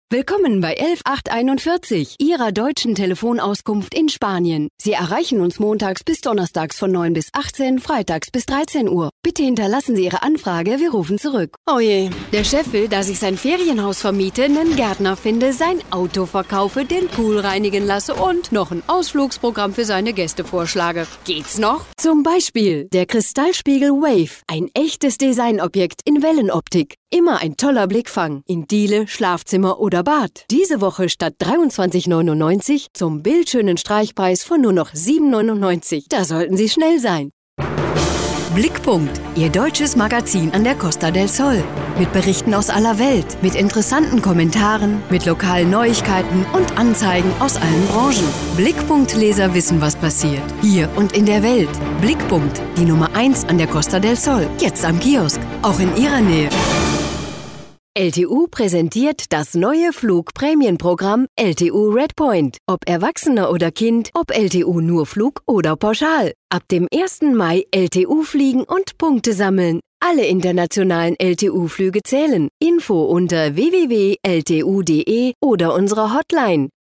Willkommen bei 11841, Ihrer deutschen Telefonauskunft in Spanien. Sie erreichen uns montags bis donnerstags von 9 bis 18, freitags bis 13 Uhr. Bitte hinterlassen Sie Ihre Anfrage, wir rufen zurück. Oh je, der Chef will, dass ich sein Ferienhaus vermiete, einen Gärtner finde, sein Auto verkaufe, den Pool reinigen lasse und noch ein Ausflugsprogramm für seine Gäste vorschlage. Geht's noch? Zum Beispiel der Kristallspiegel Wave, ein echtes Designobjekt in Wellenoptik. Immer ein toller Blickfang in Diele, Schlafzimmer oder Bad. Diese Woche statt 23,99 zum bildschönen Streichpreis von nur noch 7,99. Da sollten Sie schnell sein. Blickpunkt, Ihr deutsches Magazin an der Costa del Sol. Mit Berichten aus aller Welt, mit interessanten Kommentaren, mit lokalen Neuigkeiten und Anzeigen aus allen Branchen. Blickpunkt-Leser wissen, was passiert. Hier und in der Welt. Blickpunkt, die Nummer 1 an der Costa del Sol. Jetzt am Kiosk, auch in Ihrer Nähe. LTU präsentiert das neue Flugprämienprogramm LTU Redpoint. Ob Erwachsener oder Kind, ob LTU nur Flug oder pauschal. Ab dem 1. Mai LTU fliegen und Punkte sammeln. Alle internationalen LTU-Flüge zählen. Info unter www.ltu.de oder unserer Hotline